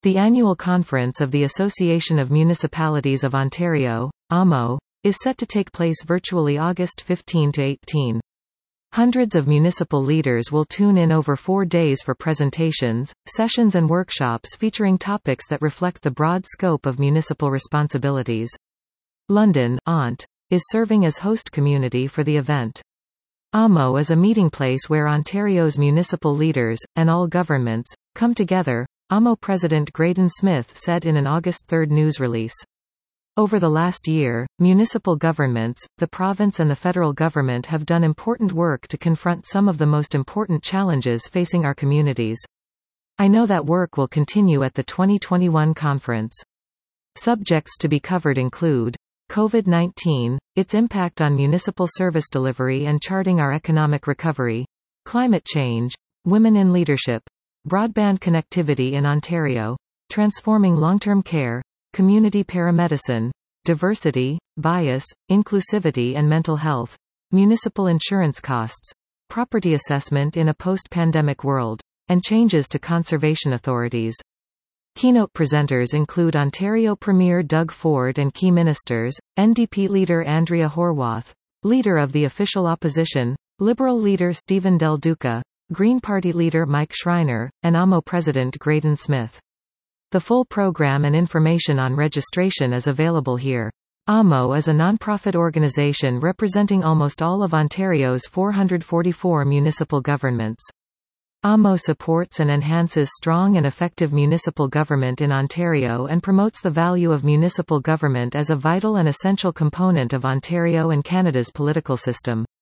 The annual conference of the Association of Municipalities of Ontario, AMO, is set to take place virtually August 15 to 18. Hundreds of municipal leaders will tune in over 4 days for presentations, sessions and workshops featuring topics that reflect the broad scope of municipal responsibilities. London, ONT, is serving as host community for the event. AMO is a meeting place where Ontario's municipal leaders, and all governments, come together, AMO President Graydon Smith said in an August 3 news release. Over the last year, municipal governments, the province and the federal government have done important work to confront some of the most important challenges facing our communities. I know that work will continue at the 2021 conference. Subjects to be covered include COVID-19, its impact on municipal service delivery and charting our economic recovery, climate change, women in leadership, broadband connectivity in Ontario, transforming long-term care, community paramedicine, diversity, bias, inclusivity and mental health, municipal insurance costs, property assessment in a post-pandemic world, and changes to conservation authorities. Keynote presenters include Ontario Premier Doug Ford and key ministers, NDP leader Andrea Horwath, leader of the official opposition, Liberal leader Stephen Del Duca, Green Party leader Mike Schreiner, and AMO President Graydon Smith. The full program and information on registration is available here. AMO is a non-profit organization representing almost all of Ontario's 444 municipal governments. AMO supports and enhances strong and effective municipal government in Ontario and promotes the value of municipal government as a vital and essential component of Ontario and Canada's political system.